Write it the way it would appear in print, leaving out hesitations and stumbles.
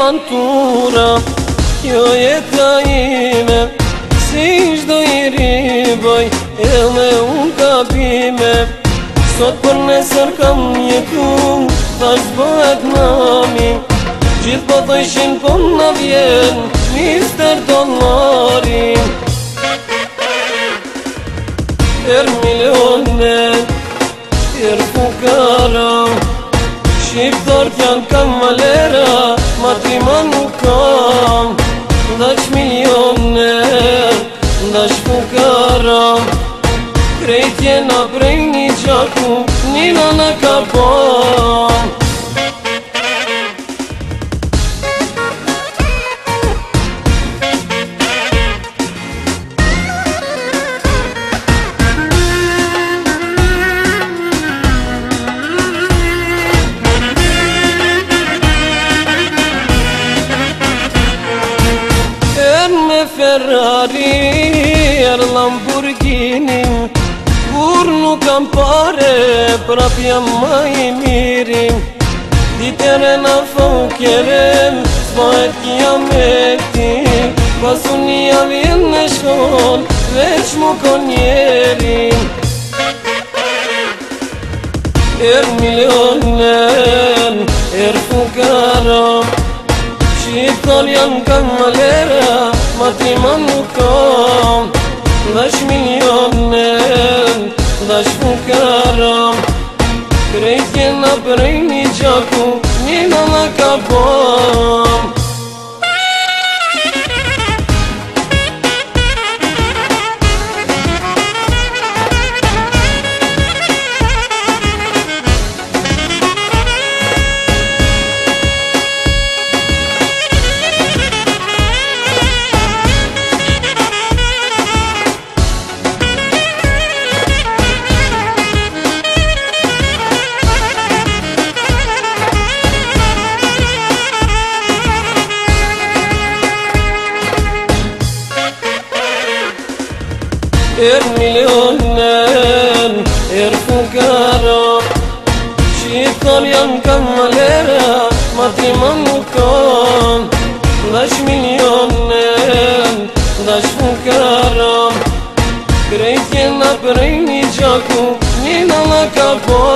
avantura, kjo jeta ime, si çdo njeri bëj edhe unë gabime. Sot për nesër kam jetu, tash bëhet nami, gjithë po thojshin po na vjen Mister Dollari. Er milioner, er fukara, shqiptarët janë kamalera, matriman nuk kam. Ndash milioner, ndash fukara, krejt jena prej një gjaku, njëna në ka po. Ferrari, er Lamborghini, kur nuk kam pare, prap jam ma I miri. Ditere na fokjere, s'pohet kiameti, pas unë javjen në shkon, veç mu kon njeri. Er milioner, er fukara, shqiptar janë kamalera, matriman nuk kam. Ndash milioner, ndash fukara, krejt jena prej një gjaku, njëna në ka bom. Er milioner, er fukara, shqiptar janë kamalera, matriman nuk kam. Ndash milioner, ndash fukara, krejt jena prej një gjaku, njëna në ka po.